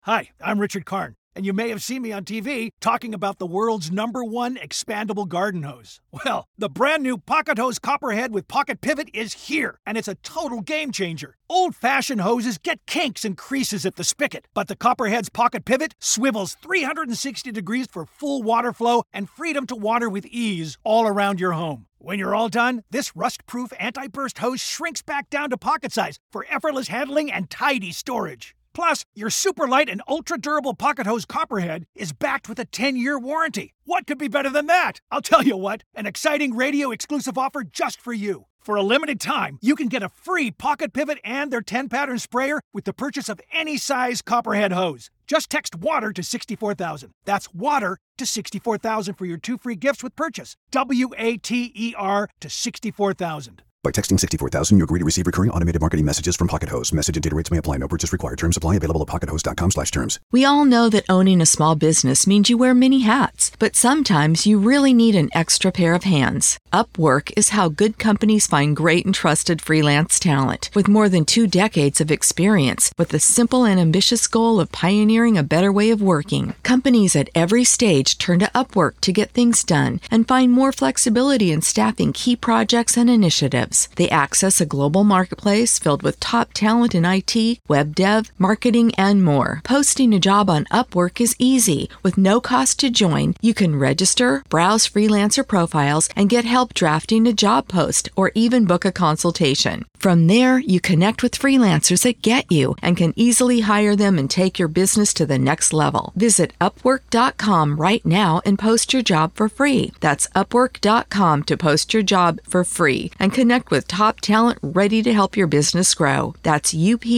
Hi, I'm Richard Karn, and you may have seen me on TV talking about the world's #1 expandable garden hose. Well, the brand new Pocket Hose Copperhead with Pocket Pivot is here, and it's a total game changer. Old-fashioned hoses get kinks and creases at the spigot, but the Copperhead's Pocket Pivot swivels 360 degrees for full water flow and freedom to water with ease all around your home. When you're all done, this rust-proof anti-burst hose shrinks back down to pocket size for effortless handling and tidy storage. Plus, your super light and ultra-durable Pocket Hose Copperhead is backed with a 10-year warranty. What could be better than that? I'll tell you what, an exciting radio-exclusive offer just for you. For a limited time, you can get a free Pocket Pivot and their 10-pattern sprayer with the purchase of any size Copperhead hose. Just text WATER to 64,000. That's WATER to 64,000 for your 2 free gifts with purchase. WATER to 64,000. By texting 64,000, you agree to receive recurring automated marketing messages from Pocket Hose. Message and data rates may apply. No purchase required. Terms apply. Available at pockethose.com/terms. We all know that owning a small business means you wear many hats, but sometimes you really need an extra pair of hands. Upwork is how good companies find great and trusted freelance talent. With more than 2 decades of experience, with the simple and ambitious goal of pioneering a better way of working, companies at every stage turn to Upwork to get things done and find more flexibility in staffing key projects and initiatives. They access a global marketplace filled with top talent in IT, web dev, marketing, and more. Posting a job on Upwork is easy. With no cost to join, you can register, browse freelancer profiles, and get help drafting a job post or even book a consultation. From there, you connect with freelancers that get you and can easily hire them and take your business to the next level. Visit Upwork.com right now and post your job for free. That's Upwork.com to post your job for free and connect with top talent ready to help your business grow. That's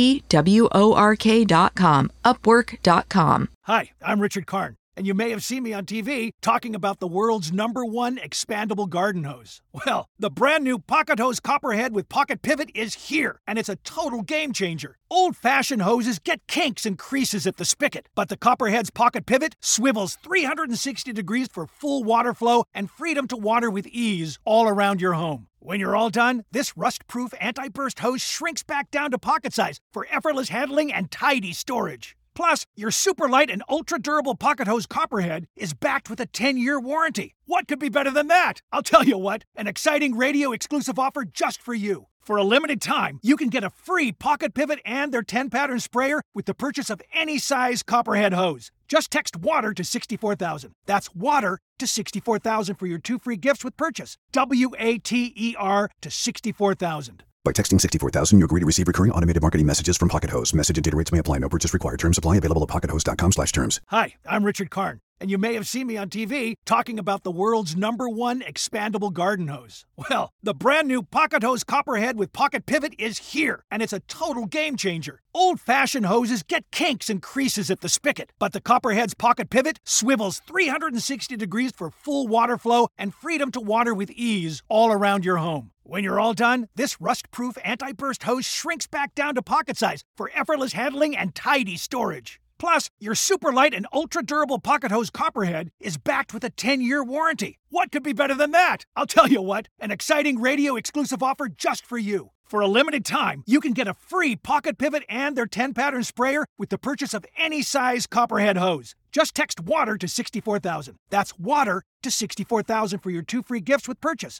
UPWORK.com, Upwork.com. Hi, I'm Richard Karn, and you may have seen me on TV talking about the world's #1 expandable garden hose. Well, the brand new Pocket Hose Copperhead with Pocket Pivot is here, and it's a total game changer. Old-fashioned hoses get kinks and creases at the spigot, but the Copperhead's Pocket Pivot swivels 360 degrees for full water flow and freedom to water with ease all around your home. When you're all done, this rust-proof anti-burst hose shrinks back down to pocket size for effortless handling and tidy storage. Plus, your super light and ultra-durable Pocket Hose Copperhead is backed with a 10-year warranty. What could be better than that? I'll tell you what, an exciting radio-exclusive offer just for you. For a limited time, you can get a free Pocket Pivot and their 10-pattern sprayer with the purchase of any size Copperhead hose. Just text WATER to 64,000. That's WATER to 64,000 for your 2 free gifts with purchase. WATER to 64,000. By texting 64,000, you agree to receive recurring automated marketing messages from Pocket Hose. Message and data rates may apply. No purchase required. Terms apply. Available at pockethose.com/terms. Hi, I'm Richard Karn, and you may have seen me on TV talking about the world's #1 expandable garden hose. Well, the brand new Pocket Hose Copperhead with Pocket Pivot is here, and it's a total game changer. Old-fashioned hoses get kinks and creases at the spigot, but the Copperhead's Pocket Pivot swivels 360 degrees for full water flow and freedom to water with ease all around your home. When you're all done, this rust-proof anti-burst hose shrinks back down to pocket size for effortless handling and tidy storage. Plus, your super light and ultra-durable Pocket Hose Copperhead is backed with a 10-year warranty. What could be better than that? I'll tell you what, an exciting radio-exclusive offer just for you. For a limited time, you can get a free Pocket Pivot and their 10-pattern sprayer with the purchase of any size Copperhead hose. Just text WATER to 64,000. That's WATER to 64,000 for your 2 free gifts with purchase.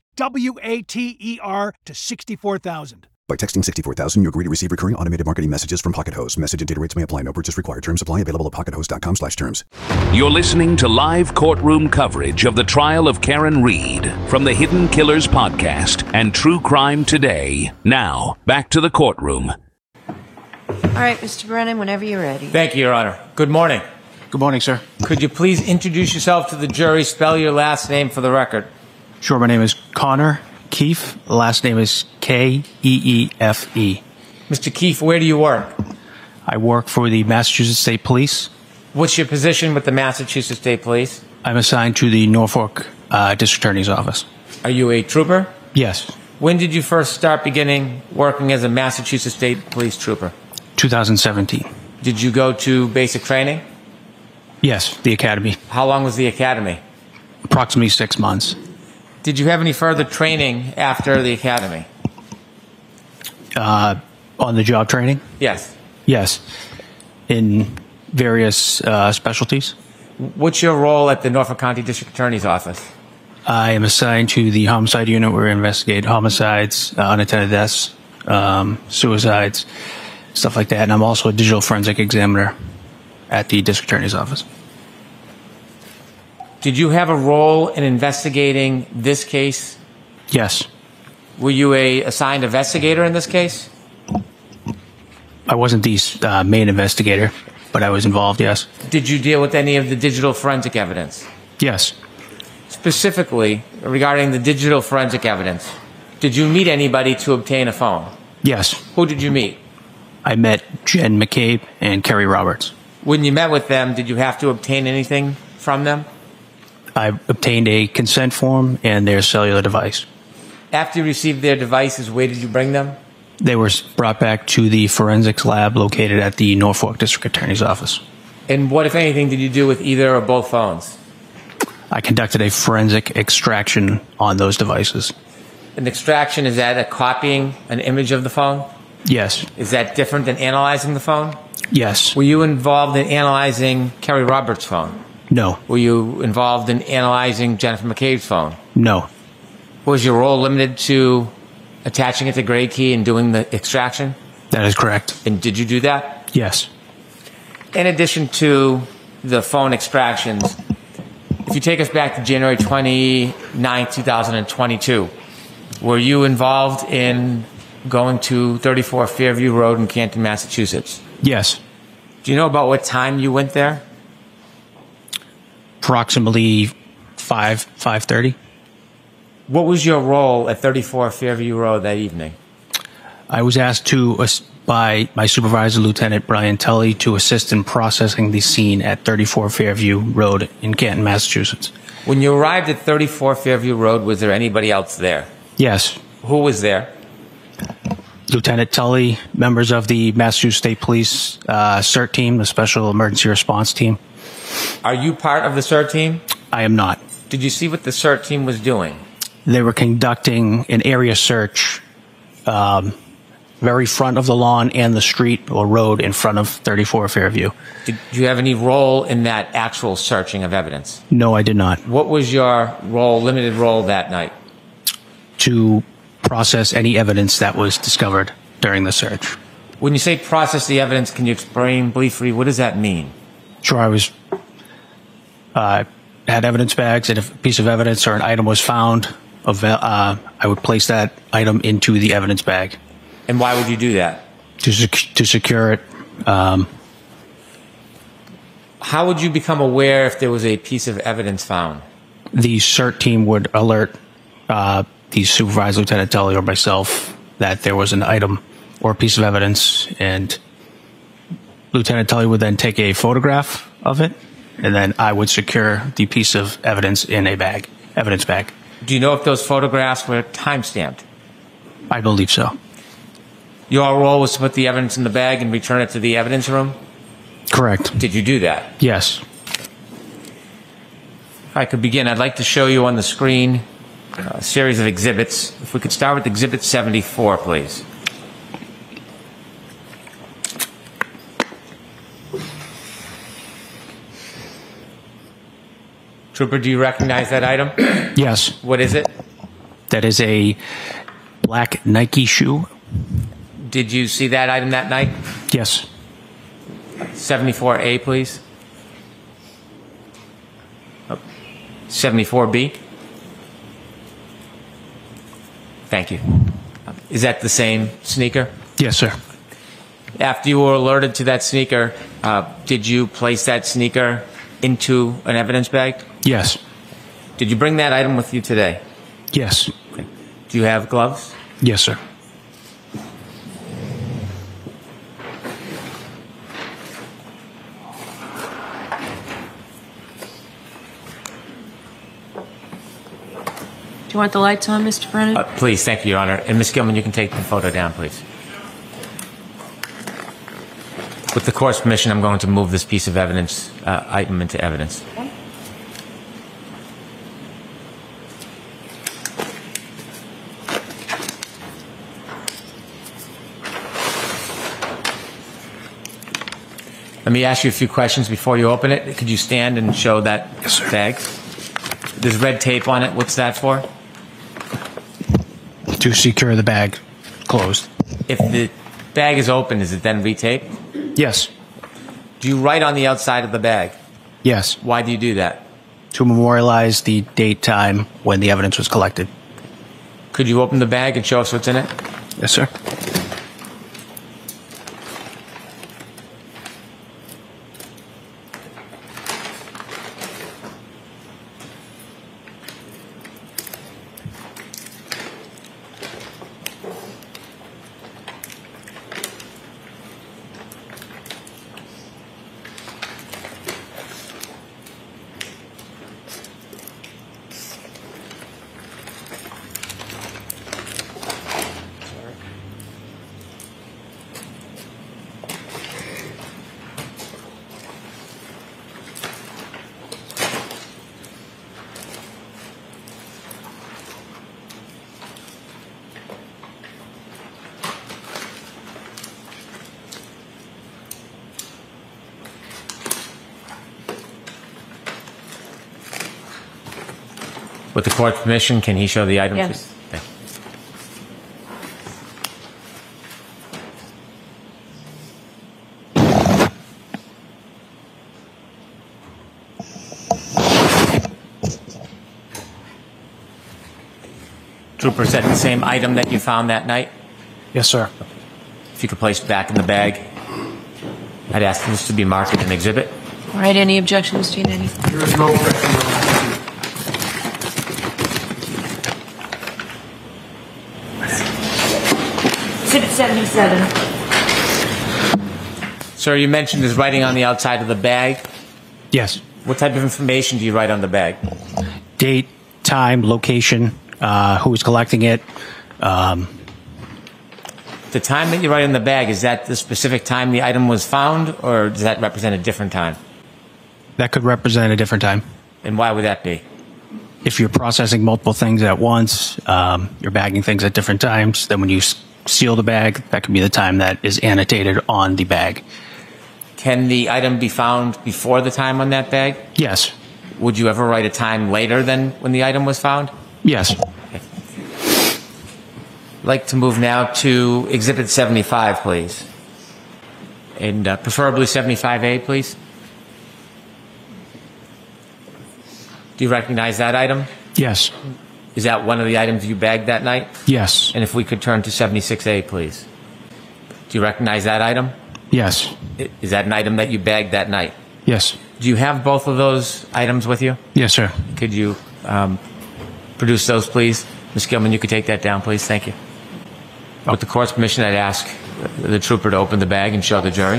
WATER to 64,000. By texting 64,000, you agree to receive recurring automated marketing messages from Pocket Hose. Message and data rates may apply. No purchase required. Terms apply. Available at pockethose.com/terms. You're listening to live courtroom coverage of the trial of Karen Read from the Hidden Killers podcast and True Crime Today. Now, back to the courtroom. All right, Mr. Brennan, whenever you're ready. Thank you, Your Honor. Good morning. Good morning, sir. Could you please introduce yourself to the jury, spell your last name for the record? Sure, my name is Connor Keefe. Last name is Keefe. Mr. Keefe, where do you work? I work for the Massachusetts State Police. What's your position with the Massachusetts State Police? I'm assigned to the Norfolk District Attorney's Office. Are you a trooper? Yes. When did you first start beginning working as a Massachusetts State Police trooper? 2017. Did you go to basic training? Yes, the academy. How long was the academy? Approximately 6 months. Did you have any further training after the academy? On the job training? Yes. Yes. In various specialties. What's your role at the Norfolk County District Attorney's Office? I am assigned to the homicide unit where we investigate homicides, unattended deaths, suicides, stuff like that. And I'm also a digital forensic examiner at the District Attorney's Office. Did you have a role in investigating this case? Yes. Were you a assigned investigator in this case? I wasn't the main investigator, but I was involved, yes. Did you deal with any of the digital forensic evidence? Yes. Specifically, regarding the digital forensic evidence, did you meet anybody to obtain a phone? Yes. Who did you meet? I met Jen McCabe and Kerry Roberts. When you met with them, did you have to obtain anything from them? I obtained a consent form and their cellular device. After you received their devices, where did you bring them? They were brought back to the forensics lab located at the Norfolk District Attorney's Office. And what, if anything, did you do with either or both phones? I conducted a forensic extraction on those devices. An extraction, is that a copying an image of the phone? Yes. Is that different than analyzing the phone? Yes. Were you involved in analyzing Kerry Roberts' phone? No. Were you involved in analyzing Jennifer McCabe's phone? No. Was your role limited to attaching it to Grade Key and doing the extraction? That is correct. And did you do that? Yes. In addition to the phone extractions, if you take us back to January 29, 2022, were you involved in going to 34 Fairview Road in Canton, Massachusetts? Yes. Do you know about what time you went there? Approximately 5:30. What was your role at 34 Fairview Road that evening? I was asked by my supervisor, Lieutenant Brian Tully, to assist in processing the scene at 34 Fairview Road in Canton, Massachusetts. When you arrived at 34 Fairview Road, was there anybody else there? Yes. Who was there? Lieutenant Tully, members of the Massachusetts State Police CERT team, the Special Emergency Response Team. Are you part of the CERT team? I am not. Did you see what the CERT team was doing? They were conducting an area search very front of the lawn and the street or road in front of 34 Fairview. Did you have any role in that actual searching of evidence? No, I did not. What was your role, limited role that night? To process any evidence that was discovered during the search. When you say process the evidence, can you explain briefly, what does that mean? Sure, I was had evidence bags, and if a piece of evidence or an item was found, I would place that item into the evidence bag. And why would you do that? To secure it. How would you become aware if there was a piece of evidence found? The CERT team would alert the supervisor, Lieutenant Tully, or myself that there was an item or a piece of evidence, and Lieutenant Tully would then take a photograph of it, and then I would secure the piece of evidence in a bag, evidence bag. Do you know if those photographs were time-stamped? I believe so. Your role was to put the evidence in the bag and return it to the evidence room? Correct. Did you do that? Yes. If I could begin, I'd like to show you on the screen a series of exhibits. If we could start with Exhibit 74, please. Trooper, do you recognize that item? Yes. What is it? That is a black Nike shoe. Did you see that item that night? Yes. 74A, please. 74B. Thank you. Is that the same sneaker? Yes, sir. After you were alerted to that sneaker, did you place that sneaker into an evidence bag? Yes. Did you bring that item with you today? Yes. Okay. Do you have gloves? Yes, sir. Do you want the lights on, Mr. Brennan? Please, thank you, Your Honor. And Ms. Gilman, you can take the photo down, please. With the court's permission, I'm going to move this piece of evidence, item into evidence. Okay. Let me ask you a few questions before you open it. Could you stand and show that Yes, sir. bag? There's red tape on it. What's that for? To secure the bag closed. If the bag is open, is it then retaped? Yes. Do you write on the outside of the bag? Yes. Why do you do that? To memorialize the date, time when the evidence was collected. Could you open the bag and show us what's in it? Yes, sir. With the court permission, can he show the item? Yes. Thank you. Trooper, is that the same item that you found that night? Yes, sir. If you could place it back in the bag, I'd ask this to be marked as an exhibit. All right, any objections, Giannetti? There is no objection. Exhibit 77. Sir, you mentioned there's writing on the outside of the bag. Yes. What type of information do you write on the bag? Date, time, location, who was collecting it. The time that you write on the bag, is that the specific time the item was found, or does that represent a different time? That could represent a different time. And why would that be? If you're processing multiple things at once, you're bagging things at different times, then when you seal the bag, that could be the time that is annotated on the bag. Can the item be found before the time on that bag? Yes. Would you ever write a time later than when the item was found? Yes. I'd like to move now to Exhibit 75, please. And preferably 75A, please. Do you recognize that item? Yes. Is that one of the items you bagged that night? Yes. And if we could turn to 76A, please. Do you recognize that item? Yes. Is that an item that you bagged that night? Yes. Do you have both of those items with you? Yes, sir. Could you produce those, please? Ms. Gilman, you could take that down, please. Thank you. With the court's permission, I'd ask the trooper to open the bag and show the jury.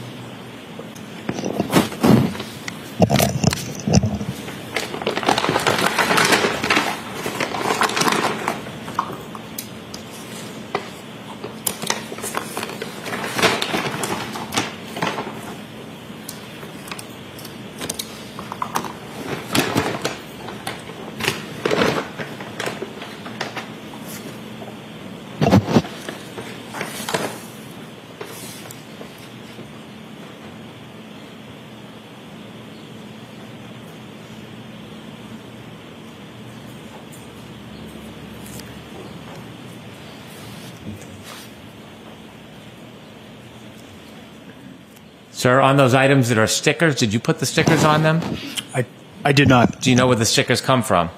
Sir, on those items that are stickers, did you put the stickers on them? I did not. Do you know where the stickers come from?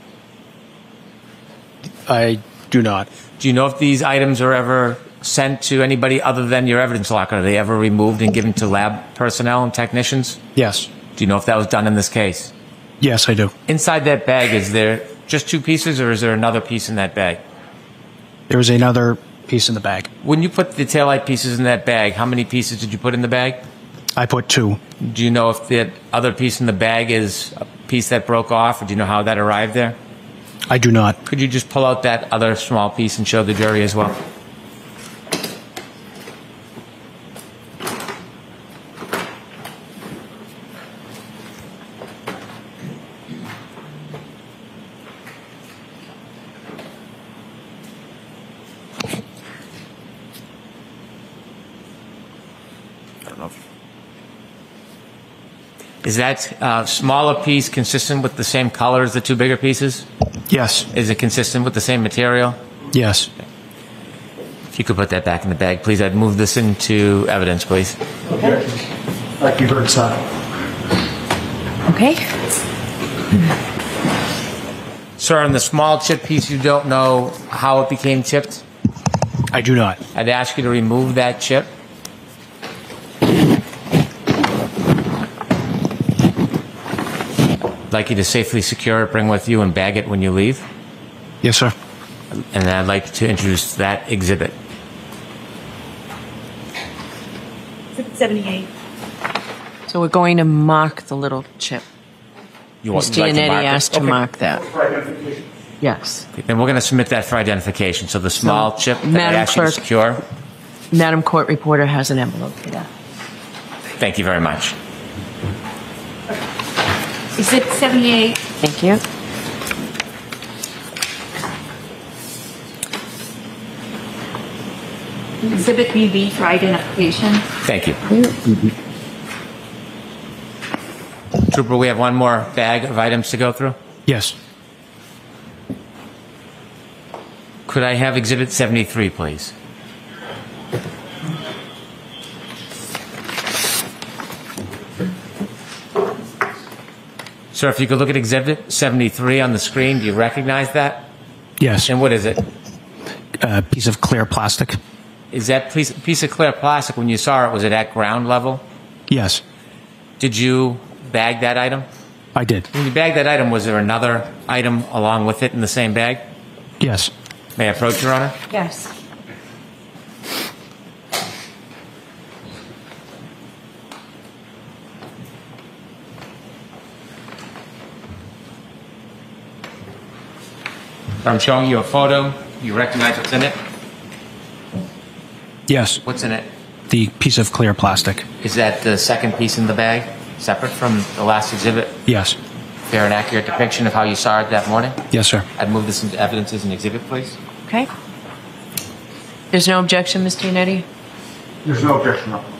I do not. Do you know if these items are ever sent to anybody other than your evidence locker? Are they ever removed and given to lab personnel and technicians? Yes. Do you know if that was done in this case? Yes, I do. Inside that bag, is there just two pieces, or is there another piece in that bag? There was another piece in the bag. When you put the taillight pieces in that bag, how many pieces did you put in the bag? I put 2. Do you know if the other piece in the bag is a piece that broke off, or do you know how that arrived there? I do not. Could you just pull out that other small piece and show the jury as well? Is that smaller piece consistent with the same color as the two bigger pieces? Yes. Is it consistent with the same material? Yes. If you could put that back in the bag, please. I'd move this into evidence, please. Okay. Like you heard, sir. Okay. Sir, on the small chip piece, you don't know how it became chipped? I do not. I'd ask you to remove that chip. I'd like you to safely secure it, bring with you, and bag it when you leave. Yes, sir. And I'd like to introduce that exhibit. Exhibit 78. So we're going to mark the little chip. You Ms. like to Giannetti mark it? asked to Okay. mark that. Yes. Then we're going to submit that for identification. So the small chip that I Madam asked you to Clerk. secure. Madam Court Reporter has an envelope for that. Thank you very much. Exhibit 78. Thank you. Exhibit BB for identification. Thank you. Trooper, we have one more bag of items to go through. Yes. Could I have Exhibit 73, please? Sir, if you could look at Exhibit 73 on the screen, do you recognize that? Yes. And what is it? A piece of clear plastic. Is that piece of clear plastic, when you saw it, was it at ground level? Yes. Did you bag that item? I did. When you bagged that item, was there another item along with it in the same bag? Yes. May I approach, Your Honor? Yes. I'm showing you a photo. You recognize what's in it? Yes. What's in it? The piece of clear plastic. Is that the second piece in the bag, separate from the last exhibit? Yes. Fair and accurate depiction of how you saw it that morning? Yes, sir. I'd move this into evidence as an exhibit, please. Okay. There's no objection, Ms. Giannetti? There's no objection, no.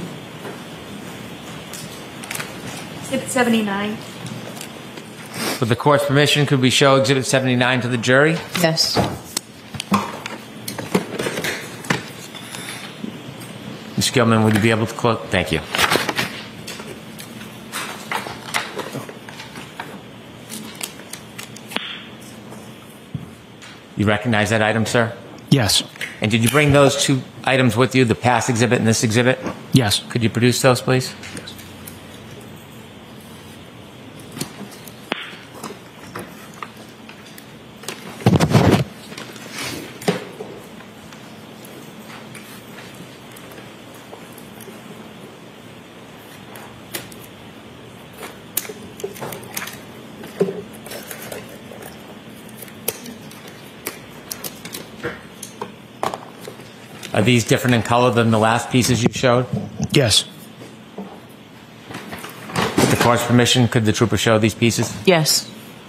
Exhibit 79. With the court's permission, could we show Exhibit 79 to the jury? Yes. Ms. Gilman, would you be able to close? Thank you. You recognize that item, sir? Yes. And did you bring those two items with you, the past exhibit and this exhibit? Yes. Could you produce those, please? Are these different in color than the last pieces you showed? Yes. With the court's permission, could the trooper show these pieces? Yes.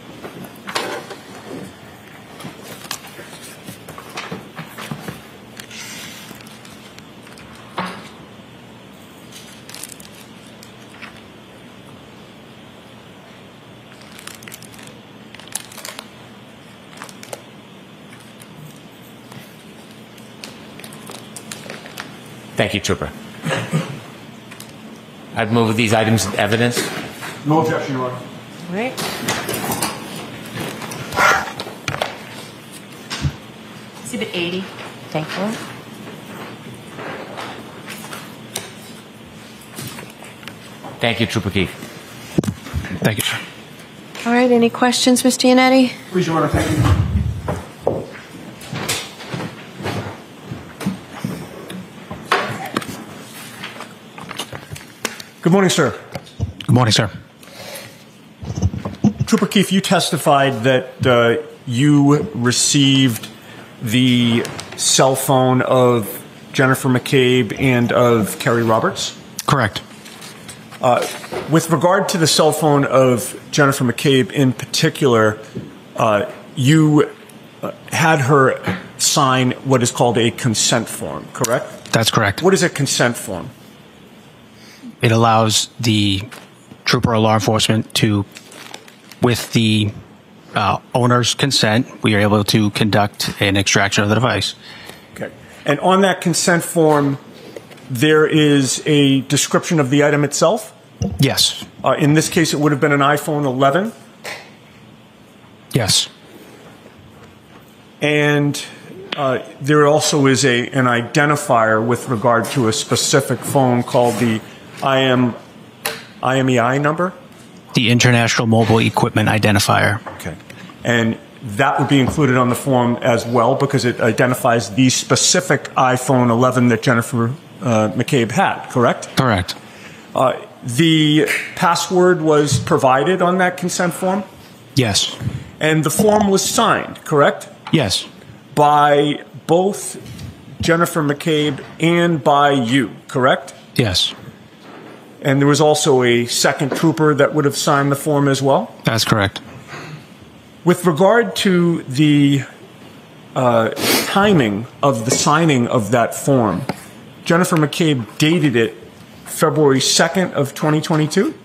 Thank you, Trooper. I'd move these items as evidence. No objection, Your Honor. All right. Exhibit 80. Thank you. Thank you, Trooper Keefe. Thank you, sir. All right. Any questions, Ms. Giannetti? Please, Your Honor, thank you. Good morning, sir. Good morning, sir. Trooper Keefe, you testified that you received the cell phone of Jennifer McCabe and of Kerry Roberts. Correct. With regard to the cell phone of Jennifer McCabe in particular, you had her sign what is called a consent form, correct? That's correct. What is a consent form? It allows the trooper or law enforcement to, with the owner's consent, we are able to conduct an extraction of the device. Okay. And on that consent form, there is a description of the item itself? Yes. In this case, it would have been an iPhone 11? Yes. And there also is an identifier with regard to a specific phone called the IMEI number? The International Mobile Equipment Identifier. Okay. And that would be included on the form as well because it identifies the specific iPhone 11 that Jennifer McCabe had, correct? Correct. The password was provided on that consent form? Yes. And the form was signed, correct? Yes. By both Jennifer McCabe and by you, correct? Yes. And there was also a second trooper that would have signed the form as well? That's correct. With regard to the timing of the signing of that form, Jennifer McCabe dated it February 2nd of 2022?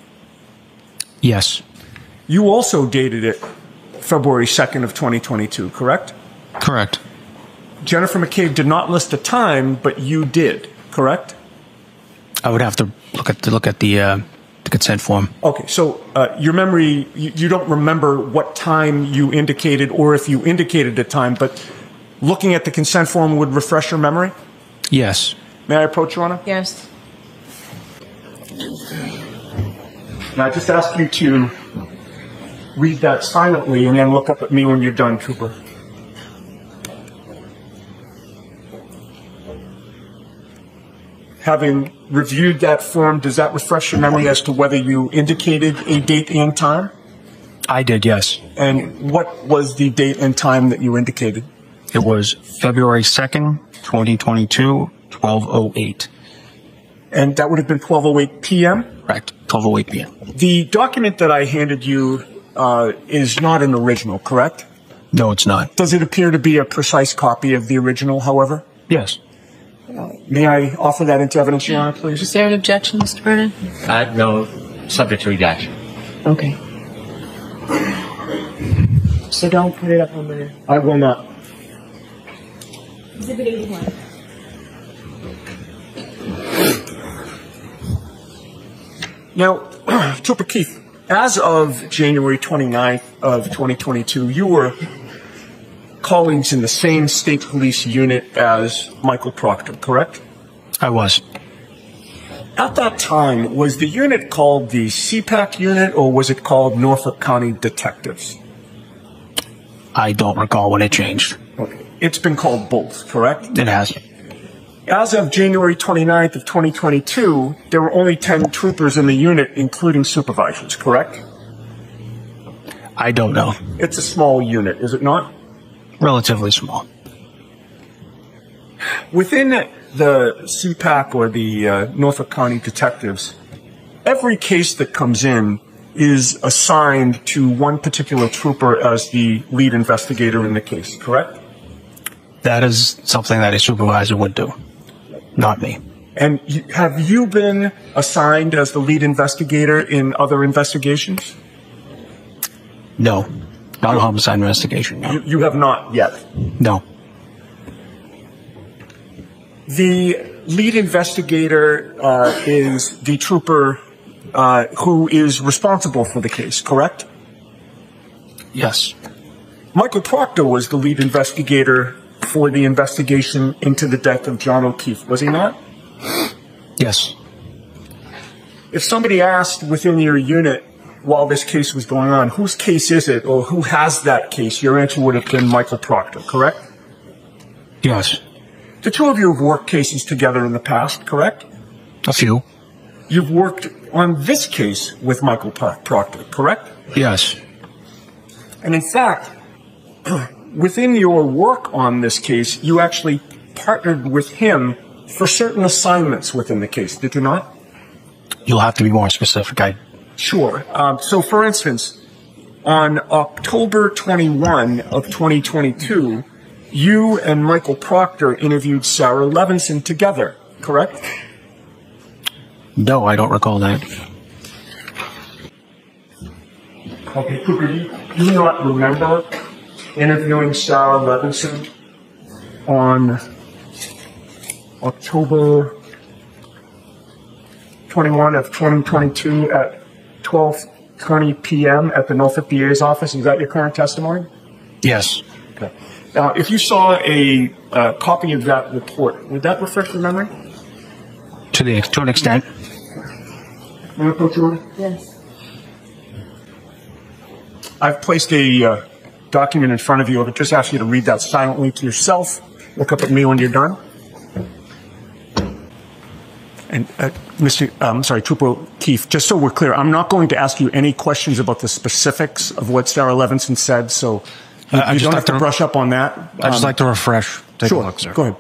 Yes. You also dated it February 2nd of 2022, correct? Correct. Jennifer McCabe did not list a time, but you did, correct? I would have to look at the consent form. Okay, so your memory, you don't remember what time you indicated or if you indicated a time, but looking at the consent form would refresh your memory? Yes. May I approach, Your Honor? Yes. Now, I just ask you to read that silently and then look up at me when you're done, Trooper. Having reviewed that form, does that refresh your memory as to whether you indicated a date and time? I did, yes. And what was the date and time that you indicated? It was February 2nd, 2022, 12:08. And that would have been 12:08 p.m.? Correct. 12:08 p.m. The document that I handed you is not an original, correct? No, it's not. Does it appear to be a precise copy of the original, however? Yes. May I offer that into evidence, Your Honor, please? Is there an objection, Mr. Vernon? No, subject to redaction. Okay. So don't put it up on the... I will not. Exhibit 81. Now, Trooper Keith, as of January 29th of 2022, you were colleagues in the same state police unit as Michael Proctor, correct? I was. At that time, was the unit called the CPAC unit or was it called Norfolk County Detectives? I don't recall when it changed. Okay. It's been called both, correct? It has. As of January 29th of 2022, there were only 10 troopers in the unit, including supervisors, correct? I don't know. It's a small unit, is it not? Relatively small. Within the CPAC or the Norfolk County Detectives, every case that comes in is assigned to one particular trooper as the lead investigator in the case, correct? That is something that a supervisor would do, not me. And have you been assigned as the lead investigator in other investigations? No. Not a homicide investigation, no. You have not yet? No. The lead investigator is the trooper who is responsible for the case, correct? Yes. Michael Proctor was the lead investigator for the investigation into the death of John O'Keefe, was he not? Yes. If somebody asked within your unit while this case was going on, whose case is it or who has that case, your answer would have been Michael Proctor, correct? Yes. The two of you have worked cases together in the past, correct? A few. You've worked on this case with Michael Proctor, correct? Yes. And in fact, within your work on this case, you actually partnered with him for certain assignments within the case, did you not? You'll have to be more specific. Sure. So, for instance, on October 21 of 2022, you and Michael Proctor interviewed Sarah Levinson together, correct? No, I don't recall that. Okay, Cooper, you do not remember interviewing Sarah Levinson on October 21 of 2022 at 12:20 p.m. at the Norfolk DA's office. Is that your current testimony? Yes. Okay. Now, if you saw a copy of that report, would that refresh your memory? To an extent. Yes. I've placed a document in front of you. I'll just ask you to read that silently to yourself. Look up at me when you're done. And Trooper Keefe, just so we're clear, I'm not going to ask you any questions about the specifics of what Sarah Levinson said, so you don't have to brush up on that. I'd just like to refresh. Take a look, sir. Go ahead.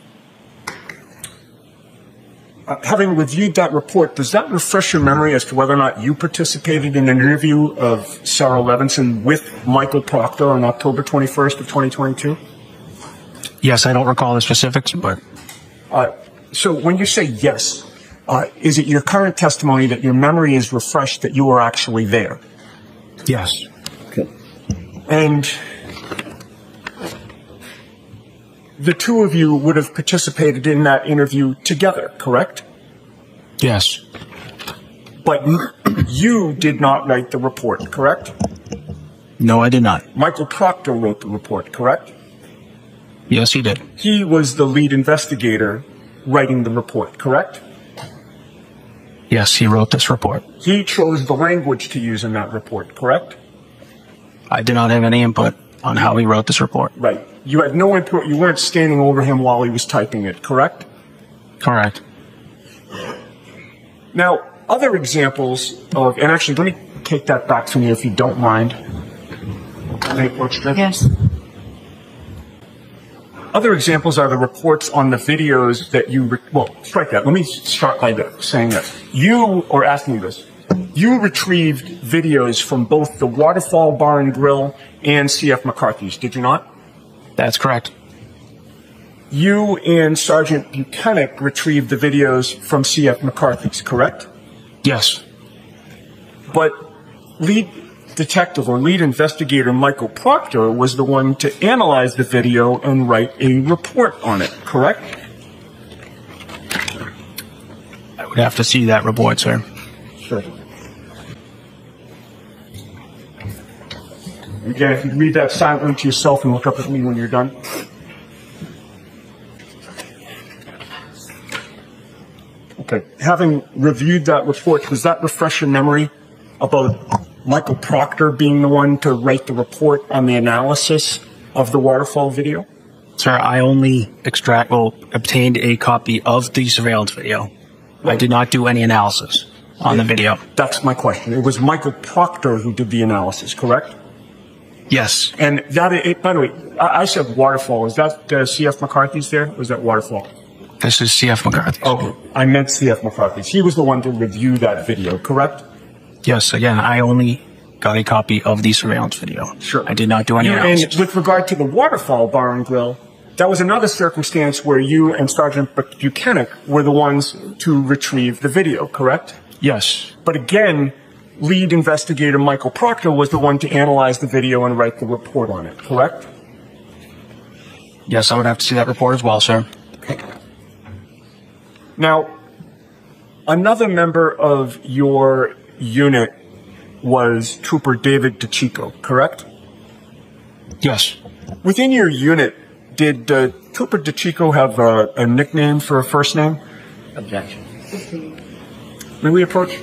Having reviewed that report, does that refresh your memory as to whether or not you participated in an interview of Sarah Levinson with Michael Proctor on October 21st of 2022? Yes, I don't recall the specifics, but... So when you say yes, is it your current testimony that your memory is refreshed that you were actually there? Yes. Okay. And the two of you would have participated in that interview together, correct? Yes. But you did not write the report, correct? No, I did not. Michael Proctor wrote the report, correct? Yes, he did. He was the lead investigator writing the report, correct? Yes, he wrote this report. He chose the language to use in that report, correct? I did not have any input on how he wrote this report. Right. You had no input. You weren't standing over him while he was typing it, correct? Correct. Now, other examples of, and actually, let me take that back from you if you don't mind. Yes. Other examples are the reports on the videos that you, strike that. Let me start by saying that. Asking you this. You retrieved videos from both the Waterfall Bar and Grill and C.F. McCarthy's, did you not? That's correct. You and Sergeant Buchanan retrieved the videos from C.F. McCarthy's, correct? Yes. But lead detective or lead investigator Michael Proctor was the one to analyze the video and write a report on it, correct? I would have to see that report, sir. Sure. Again, if you read that silently to yourself and look up at me when you're done. Okay. Having reviewed that report, does that refresh your memory about Michael Proctor being the one to write the report on the analysis of the waterfall video? Sir, I only obtained a copy of the surveillance video. I did not do any analysis on the video. That's my question. It was Michael Proctor who did the analysis, correct? Yes. And by the way, I said waterfall. Is that C.F. McCarthy's there? Or is that waterfall? This is C.F. McCarthy's. Oh, I meant C.F. McCarthy's. He was the one to review that video, correct? Yes, again, I only got a copy of the surveillance video. Sure. I did not do any analysis. And with regard to the Waterfall Bar and Grill, that was another circumstance where you and Sergeant Buchanan were the ones to retrieve the video, correct? Yes. But again, lead investigator Michael Proctor was the one to analyze the video and write the report on it, correct? Yes, I would have to see that report as well, sir. Okay. Now, another member of your unit was Trooper David DeChico, correct? Yes. Within your unit, did Trooper DeChico have a nickname for a first name? Objection. May we approach?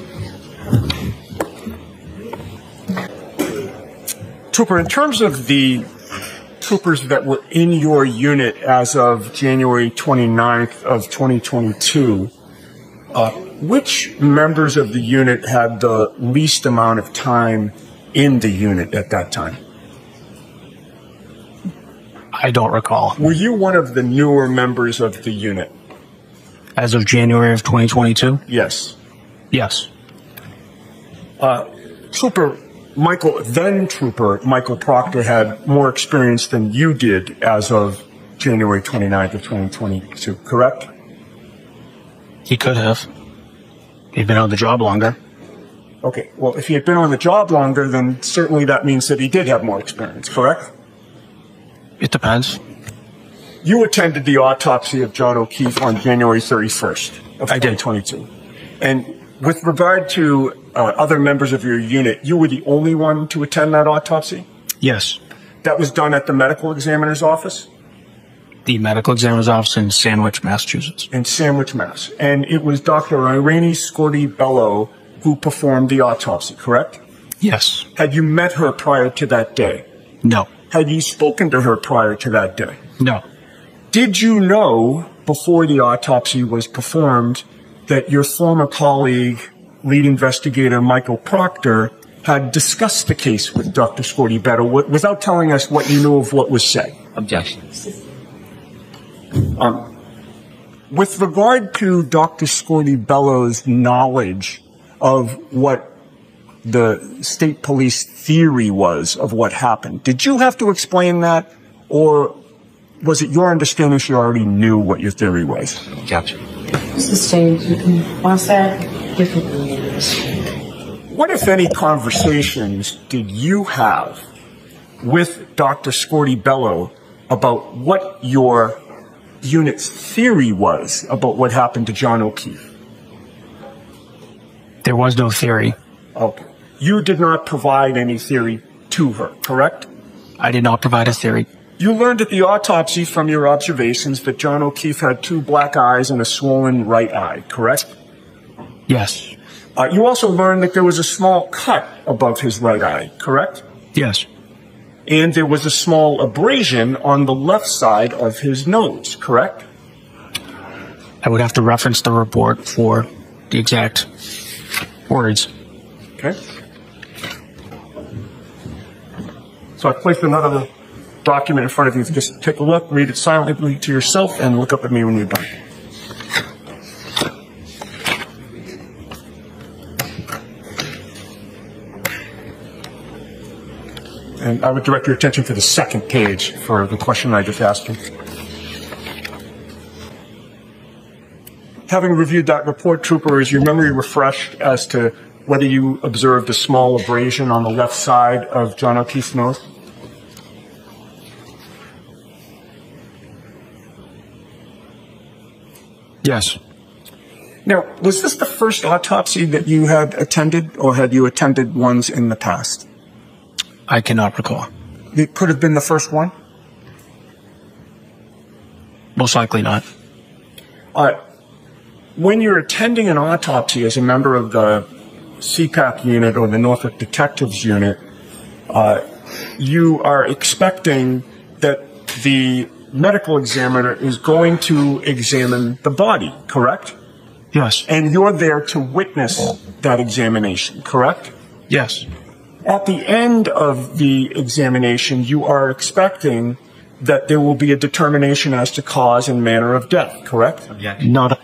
Trooper, in terms of the troopers that were in your unit as of January 29th of 2022, which members of the unit had the least amount of time in the unit at that time? I don't recall. Were you one of the newer members of the unit? As of January of 2022? Yes. Yes. Trooper Michael Proctor had more experience than you did as of January 29th of 2022, correct? He could have. He'd been on the job longer. Okay, well, if he had been on the job longer, then certainly that means that he did have more experience, correct? It depends. You attended the autopsy of John O'Keefe on January 31st of I did. 2022. And with regard to other members of your unit, you were the only one to attend that autopsy? Yes. That was done at the medical examiner's office? The medical examiner's office in Sandwich, Massachusetts. In Sandwich, Mass. And it was Dr. Irene Scorti-Bello who performed the autopsy, correct? Yes. Had you met her prior to that day? No. Had you spoken to her prior to that day? No. Did you know before the autopsy was performed that your former colleague, lead investigator Michael Proctor, had discussed the case with Dr. Scorti-Bello without telling us what you knew of what was said? Objection. With regard to Dr. Scorti-Bello's knowledge of what the state police theory was of what happened, did you have to explain that, or was it your understanding she already knew what your theory was? Objection. Sustained. You can ask that differently. What, if any, conversations did you have with Dr. Scorti-Bello about what your unit's theory was about what happened to John O'Keefe? There was no theory. Okay. You did not provide any theory to her, correct? I did not provide a theory. You learned at the autopsy from your observations that John O'Keefe had 2 black eyes and a swollen right eye, correct? Yes. You also learned that there was a small cut above his right eye, correct? Yes. And there was a small abrasion on the left side of his nose, correct? I would have to reference the report for the exact words. Okay. So I placed another document in front of you. Just take a look, read it silently to yourself, and look up at me when you're done. And I would direct your attention to the second page for the question I just asked you. Having reviewed that report, Trooper, is your memory refreshed as to whether you observed a small abrasion on the left side of John O'Keefe's nose? Yes. Now, was this the first autopsy that you had attended, or had you attended ones in the past? I cannot recall. It could have been the first one? Most likely not. When you're attending an autopsy as a member of the CPAC unit or the Norfolk Detectives unit, you are expecting that the medical examiner is going to examine the body, correct? Yes. And you're there to witness that examination, correct? Yes. At the end of the examination, you are expecting that there will be a determination as to cause and manner of death, correct? Objection. Not.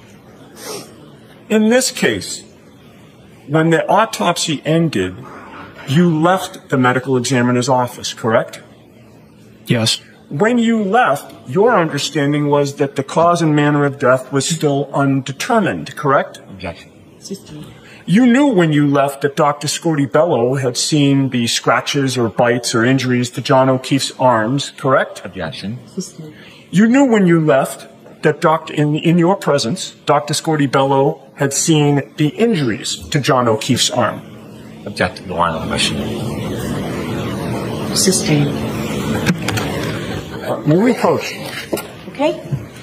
In this case, when the autopsy ended, you left the medical examiner's office, correct? Yes. When you left, your understanding was that the cause and manner of death was still undetermined, correct? Objection. You knew when you left that Dr. Scorti-Bello had seen the scratches or bites or injuries to John O'Keefe's arms, correct? Objection. You knew when you left that in your presence, Dr. Scorti-Bello had seen the injuries to John O'Keefe's arm. Object to the line of question. Sustained. Moving coach. Okay?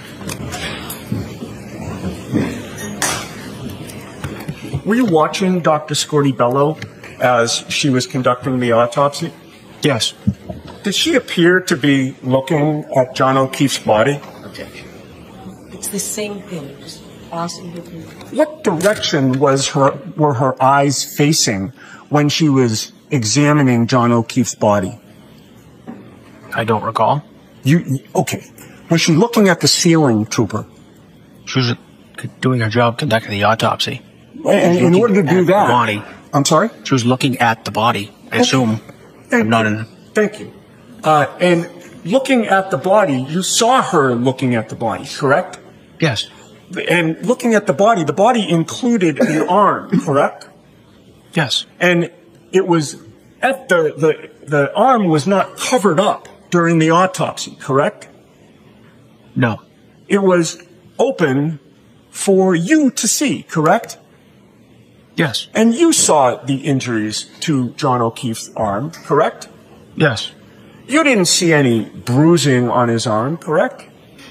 Were you watching Dr. Scorti-Bello as she was conducting the autopsy? Yes. Did she appear to be looking at John O'Keefe's body? Objection. It's the same thing. Just asking her. What direction were her eyes facing when she was examining John O'Keefe's body? I don't recall. Okay. Was she looking at the ceiling, Trooper? She was doing her job conducting the autopsy. And in order to do that, the body. I'm sorry? She was looking at the body. I assume. I'm not in. Thank you. And looking at the body, you saw her looking at the body, correct? Yes. And looking at the body included the arm, correct? Yes. And it was at the arm was not covered up during the autopsy, correct? No. It was open for you to see, correct? Yes. And you saw the injuries to John O'Keefe's arm, correct? Yes. You didn't see any bruising on his arm, correct?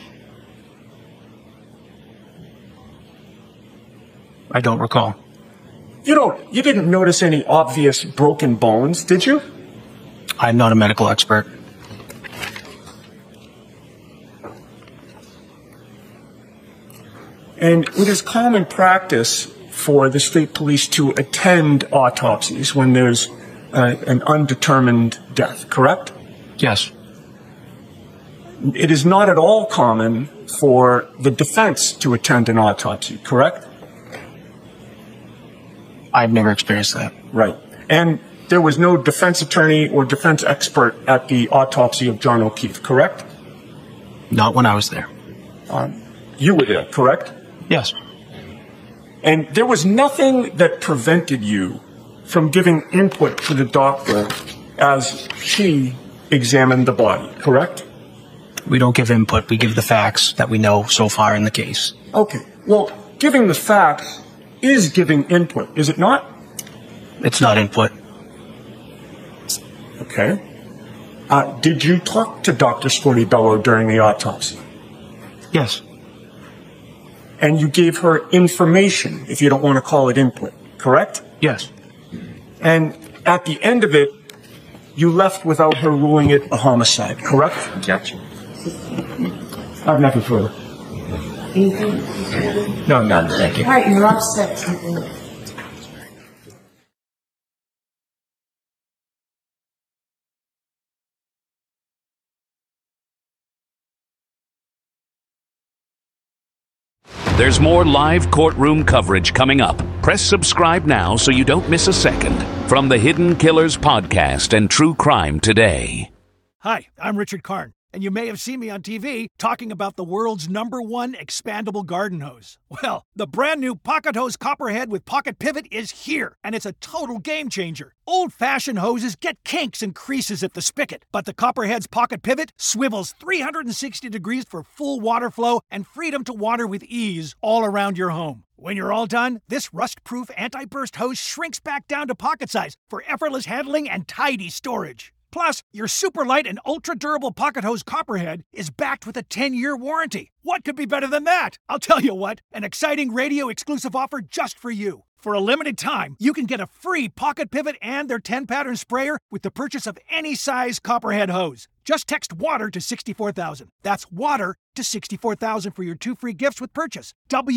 I don't recall. You didn't notice any obvious broken bones, did you? I'm not a medical expert. And it is common practice for the state police to attend autopsies when there's an undetermined death, correct? Yes. It is not at all common for the defense to attend an autopsy, correct? I've never experienced that. Right. And there was no defense attorney or defense expert at the autopsy of John O'Keefe, correct? Not when I was there. You were there, correct? Yes. And there was nothing that prevented you from giving input to the doctor as she examined the body, correct? We don't give input. We give the facts that we know so far in the case. Okay. Well, giving the facts is giving input, is it not? It's not input. Okay. Did you talk to Dr. Scortibello during the autopsy? Yes. And you gave her information, if you don't want to call it input, correct? Yes. And at the end of it, you left without her ruling it a homicide, correct? Yes. I have nothing further. No, none. Thank you. All right, you're all set. There's more live courtroom coverage coming up. Press subscribe now so you don't miss a second. From the Hidden Killers podcast and True Crime Today. Hi, I'm Richard Karn, and you may have seen me on TV talking about the world's #1 expandable garden hose. Well, the brand new Pocket Hose Copperhead with Pocket Pivot is here, and it's a total game changer. Old-fashioned hoses get kinks and creases at the spigot, but the Copperhead's Pocket Pivot swivels 360 degrees for full water flow and freedom to water with ease all around your home. When you're all done, this rust-proof anti-burst hose shrinks back down to pocket size for effortless handling and tidy storage. Plus, your super light and ultra-durable Pocket Hose Copperhead is backed with a 10-year warranty. What could be better than that? I'll tell you what, an exciting radio-exclusive offer just for you. For a limited time, you can get a free Pocket Pivot and their 10-pattern sprayer with the purchase of any size Copperhead hose. Just text WATER to 64,000. That's WATER to 64,000 for your 2 free gifts with purchase.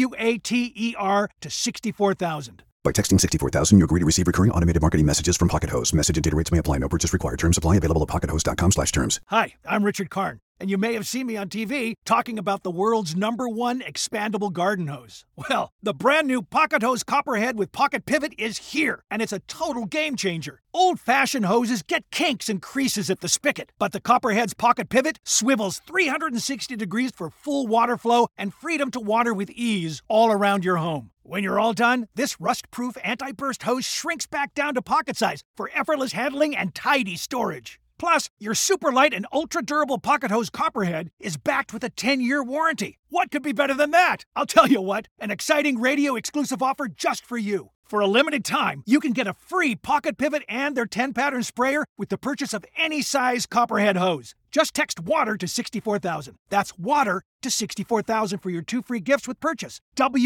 WATER to 64,000. By texting 64,000, you agree to receive recurring automated marketing messages from Pocket Hose. Message and data rates may apply. No purchase required. Terms apply. Available at pockethose.com/terms. Hi, I'm Richard Karn, and you may have seen me on TV talking about the world's #1 expandable garden hose. Well, the brand new Pocket Hose Copperhead with Pocket Pivot is here, and it's a total game changer. Old-fashioned hoses get kinks and creases at the spigot, but the Copperhead's Pocket Pivot swivels 360 degrees for full water flow and freedom to water with ease all around your home. When you're all done, this rust-proof anti-burst hose shrinks back down to pocket size for effortless handling and tidy storage. Plus, your super light and ultra-durable Pocket Hose Copperhead is backed with a 10-year warranty. What could be better than that? I'll tell you what, an exciting radio-exclusive offer just for you. For a limited time, you can get a free Pocket Pivot and their 10-pattern sprayer with the purchase of any size Copperhead hose. Just text WATER to 64,000. That's WATER to 64,000 for your 2 free gifts with purchase.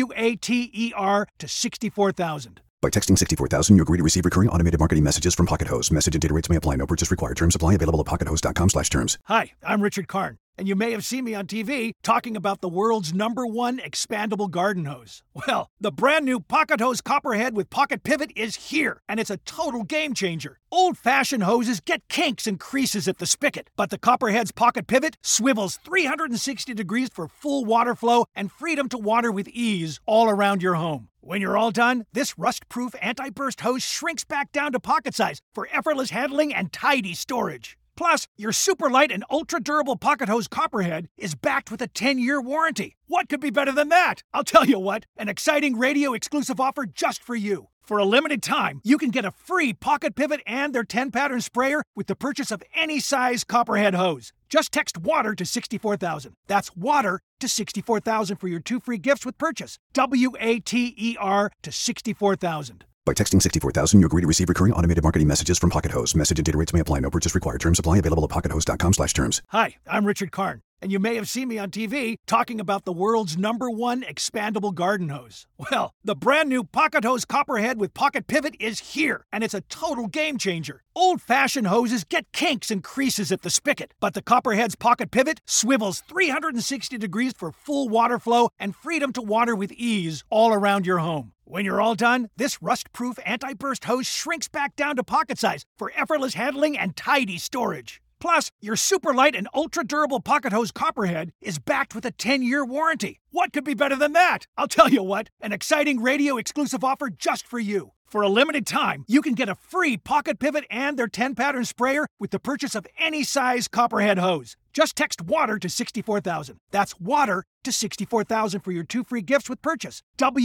WATER to 64,000. By texting 64,000, you agree to receive recurring automated marketing messages from Pocket Hose. Message and data rates may apply. No purchase required. Terms apply. Available at pockethose.com/terms. Hi, I'm Richard Karn, and you may have seen me on TV talking about the world's #1 expandable garden hose. Well, the brand new Pocket Hose Copperhead with Pocket Pivot is here, and it's a total game changer. Old-fashioned hoses get kinks and creases at the spigot, but the Copperhead's Pocket Pivot swivels 360 degrees for full water flow and freedom to water with ease all around your home. When you're all done, this rust-proof anti-burst hose shrinks back down to pocket size for effortless handling and tidy storage. Plus, your super light and ultra-durable Pocket Hose Copperhead is backed with a 10-year warranty. What could be better than that? I'll tell you what, an exciting radio-exclusive offer just for you. For a limited time, you can get a free Pocket Pivot and their 10-pattern sprayer with the purchase of any size Copperhead hose. Just text WATER to 64,000. That's WATER to 64,000 for your 2 free gifts with purchase. WATER to 64,000. By texting 64,000, you agree to receive recurring automated marketing messages from Pocket Hose. Message and data rates may apply. No purchase required. Terms apply. Available at pockethose.com/terms. Hi, I'm Richard Karn, and you may have seen me on TV talking about the world's #1 expandable garden hose. Well, the brand new Pocket Hose Copperhead with Pocket Pivot is here, and it's a total game changer. Old-fashioned hoses get kinks and creases at the spigot, but the Copperhead's Pocket Pivot swivels 360 degrees for full water flow and freedom to water with ease all around your home. When you're all done, this rust-proof anti-burst hose shrinks back down to pocket size for effortless handling and tidy storage. Plus, your super light and ultra-durable Pocket Hose Copperhead is backed with a 10-year warranty. What could be better than that? I'll tell you what, an exciting radio-exclusive offer just for you. For a limited time, you can get a free Pocket Pivot and their 10-pattern sprayer with the purchase of any size Copperhead hose. Just text WATER to 64,000. That's WATER to 64,000 for your 2 free gifts with purchase.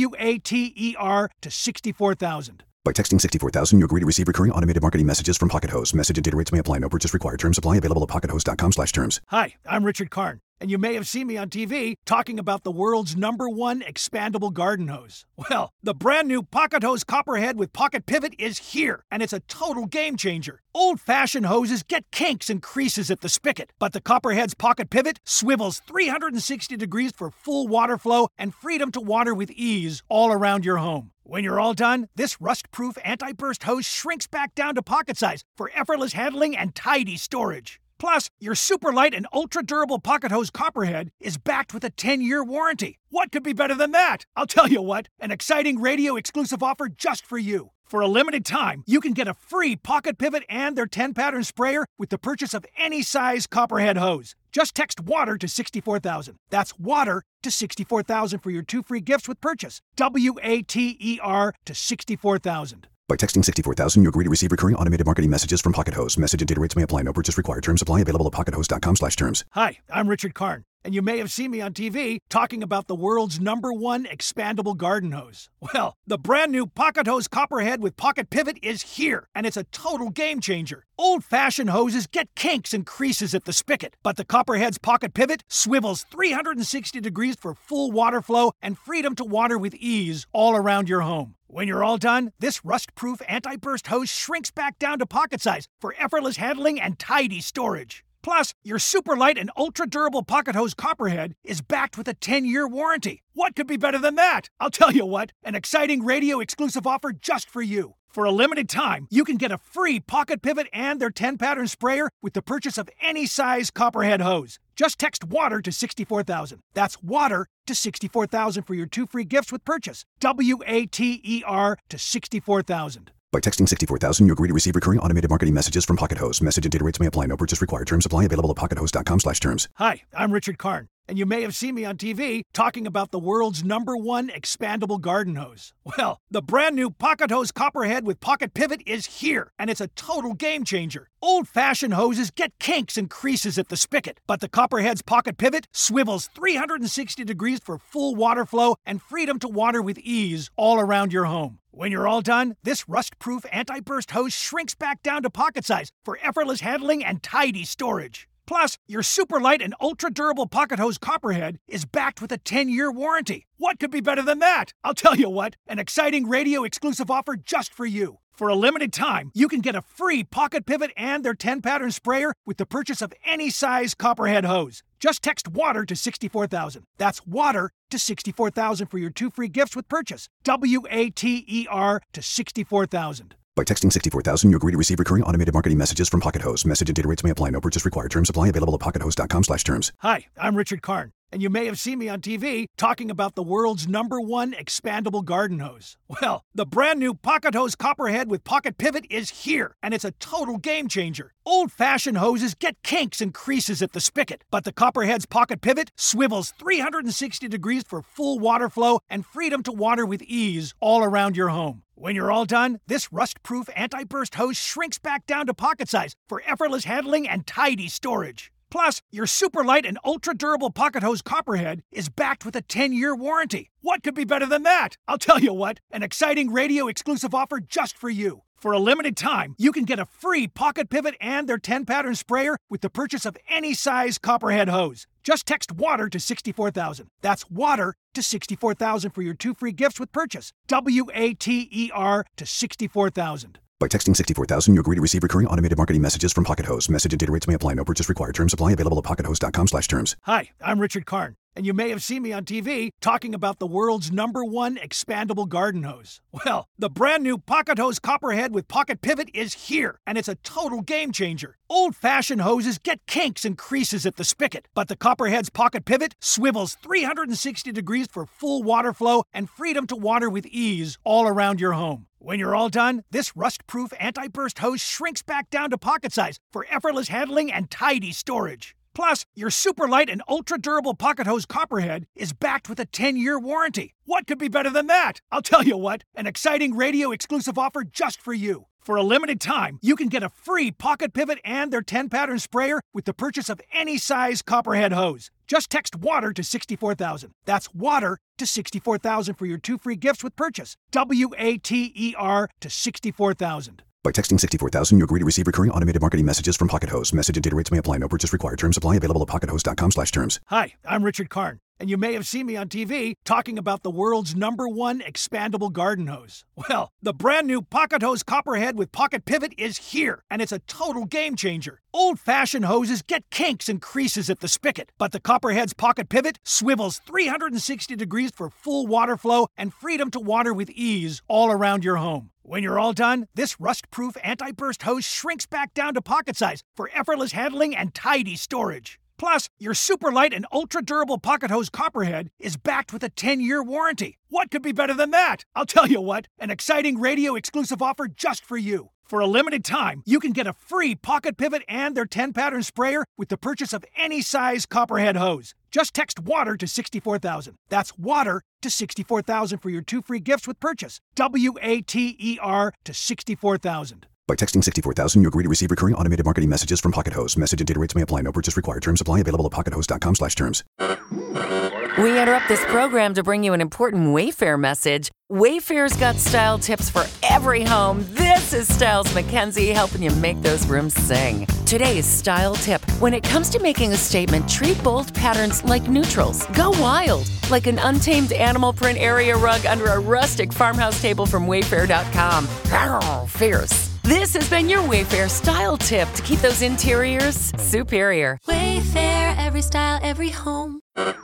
WATER to 64,000. By texting 64,000, you agree to receive recurring automated marketing messages from Pocket Hose. Message and data rates may apply. No purchase required. Terms apply. Available at pockethose.com/terms. Hi, I'm Richard Karn, and you may have seen me on TV talking about the world's #1 expandable garden hose. Well, the brand new Pocket Hose Copperhead with Pocket Pivot is here, and it's a total game changer. Old-fashioned hoses get kinks and creases at the spigot, but the Copperhead's Pocket Pivot swivels 360 degrees for full water flow and freedom to water with ease all around your home. When you're all done, this rust-proof anti-burst hose shrinks back down to pocket size for effortless handling and tidy storage. Plus, your super light and ultra-durable Pocket Hose Copperhead is backed with a 10-year warranty. What could be better than that? I'll tell you what, an exciting radio-exclusive offer just for you. For a limited time, you can get a free Pocket Pivot and their 10-pattern sprayer with the purchase of any size Copperhead hose. Just text WATER to 64,000. That's WATER to 64,000 for your 2 free gifts with purchase. WATER to 64,000. By texting 64,000, you agree to receive recurring automated marketing messages from Pocket Hose. Message and data rates may apply. No purchase required. Terms apply. Available at pockethose.com/terms. Hi, I'm Richard Karn, and you may have seen me on TV talking about the world's #1 expandable garden hose. Well, the brand new Pocket Hose Copperhead with Pocket Pivot is here, and it's a total game changer. Old-fashioned hoses get kinks and creases at the spigot, but the Copperhead's Pocket Pivot swivels 360 degrees for full water flow and freedom to water with ease all around your home. When you're all done, this rust-proof anti-burst hose shrinks back down to pocket size for effortless handling and tidy storage. Plus, your super light and ultra-durable Pocket Hose Copperhead is backed with a 10-year warranty. What could be better than that? I'll tell you what, an exciting radio-exclusive offer just for you. For a limited time, you can get a free Pocket Pivot and their 10-pattern sprayer with the purchase of any size Copperhead hose. Just text WATER to 64,000. That's WATER to 64,000 for your 2 free gifts with purchase. WATER to 64,000. By texting 64,000, you agree to receive recurring automated marketing messages from Pocket Hose. Message and data rates may apply. No purchase required. Terms apply. Available at pockethose.com/terms. Hi, I'm Richard Karn, and you may have seen me on TV talking about the world's #1 expandable garden hose. Well, the brand new Pocket Hose Copperhead with Pocket Pivot is here, and it's a total game changer. Old-fashioned hoses get kinks and creases at the spigot, but the Copperhead's Pocket Pivot swivels 360 degrees for full water flow and freedom to water with ease all around your home. When you're all done, this rust-proof anti-burst hose shrinks back down to pocket size for effortless handling and tidy storage. Plus, your super light and ultra-durable Pocket Hose Copperhead is backed with a 10-year warranty. What could be better than that? I'll tell you what, an exciting radio-exclusive offer just for you. For a limited time, you can get a free Pocket Pivot and their 10-pattern sprayer with the purchase of any size Copperhead hose. Just text WATER to 64,000. That's WATER to 64,000 for your 2 free gifts with purchase. WATER to 64,000. By texting 64,000, you agree to receive recurring automated marketing messages from Pocket Hose. Message and data rates may apply. No purchase required. Terms apply. Available at pockethose.com/terms. Hi, I'm Richard Karn, and you may have seen me on TV talking about the world's #1 expandable garden hose. Well, the brand new Pocket Hose Copperhead with Pocket Pivot is here, and it's a total game changer. Old-fashioned hoses get kinks and creases at the spigot, but the Copperhead's Pocket Pivot swivels 360 degrees for full water flow and freedom to water with ease all around your home. When you're all done, this rust-proof anti-burst hose shrinks back down to pocket size for effortless handling and tidy storage. Plus, your super light and ultra durable pocket hose Copperhead is backed with a 10-year warranty. What could be better than that? I'll tell you what, an exciting radio exclusive offer just for you. For a limited time, you can get a free pocket pivot and their 10-pattern sprayer with the purchase of any size Copperhead hose. Just text WATER to 64,000. That's WATER to 64,000 for your 2 free gifts with purchase. WATER to 64,000. By texting 64,000, you agree to receive recurring automated marketing messages from Pocket Hose. Message and data rates may apply. No purchase required. Terms apply. Available at pockethose.com/terms. Hi, I'm Richard Karn, and you may have seen me on TV talking about the world's #1 expandable garden hose. Well, the brand new Pocket Hose Copperhead with Pocket Pivot is here, and it's a total game changer. Old-fashioned hoses get kinks and creases at the spigot, but the Copperhead's Pocket Pivot swivels 360 degrees for full water flow and freedom to water with ease all around your home. When you're all done, this rust-proof anti-burst hose shrinks back down to pocket size for effortless handling and tidy storage. Plus, your super light and ultra-durable pocket hose Copperhead is backed with a 10-year warranty. What could be better than that? I'll tell you what, an exciting radio exclusive offer just for you. For a limited time, you can get a free pocket pivot and their 10-pattern sprayer with the purchase of any size Copperhead hose. Just text WATER to 64,000. That's WATER to 64,000 for your 2 free gifts with purchase. WATER to 64,000. By texting 64,000, you agree to receive recurring automated marketing messages from Pocket Hose. Message and data rates may apply. No purchase required. Terms apply. Available at pockethose.com/terms. Hi, I'm Richard Karn, and you may have seen me on TV talking about the world's #1 expandable garden hose. Well, the brand new Pocket Hose Copperhead with Pocket Pivot is here, and it's a total game changer. Old-fashioned hoses get kinks and creases at the spigot, but the Copperhead's Pocket Pivot swivels 360 degrees for full water flow and freedom to water with ease all around your home. When you're all done, this rust-proof anti-burst hose shrinks back down to pocket size for effortless handling and tidy storage. Plus, your super light and ultra-durable pocket hose Copperhead is backed with a 10-year warranty. What could be better than that? I'll tell you what, an exciting radio exclusive offer just for you. For a limited time, you can get a free pocket pivot and their 10-pattern sprayer with the purchase of any size Copperhead hose. Just text WATER to 64,000. That's WATER to 64,000 for your 2 free gifts with purchase. WATER to 64,000. By texting 64,000, you agree to receive recurring automated marketing messages from Pocket Hose. Message and data rates may apply. No purchase required. Terms apply. Available at pockethose.com/terms. We interrupt this program to bring you an important Wayfair message. Wayfair's got style tips for every home. This is Styles McKenzie helping you make those rooms sing. Today's style tip. When it comes to making a statement, treat bold patterns like neutrals. Go wild, like an untamed animal print area rug under a rustic farmhouse table from Wayfair.com. Arr, fierce. This has been your Wayfair style tip to keep those interiors superior. Wayfair, every style, every home.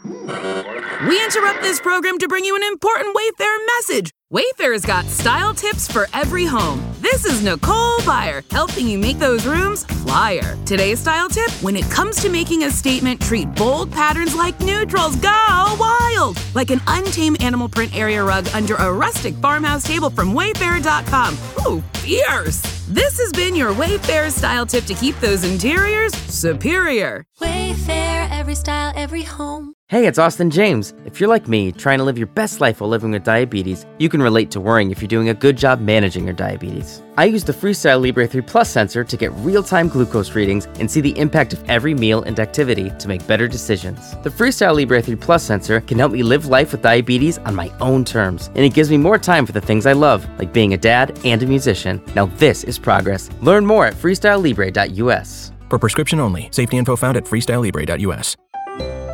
We interrupt this program to bring you an important Wayfair message. Wayfair's got style tips for every home. This is Nicole Byer, helping you make those rooms flyer. Today's style tip, when it comes to making a statement, treat bold patterns like neutrals. Go wild! Like an untamed animal print area rug under a rustic farmhouse table from Wayfair.com. Ooh, fierce! This has been your Wayfair style tip to keep those interiors superior. Wayfair, every style, every home. Hey, it's Austin James. If you're like me, trying to live your best life while living with diabetes, you can relate to worrying if you're doing a good job managing your diabetes. I use the Freestyle Libre 3 Plus sensor to get real-time glucose readings and see the impact of every meal and activity to make better decisions. The Freestyle Libre 3 Plus sensor can help me live life with diabetes on my own terms, and it gives me more time for the things I love, like being a dad and a musician. Now this is progress. Learn more at freestylelibre.us. For prescription only. Safety info found at freestylelibre.us.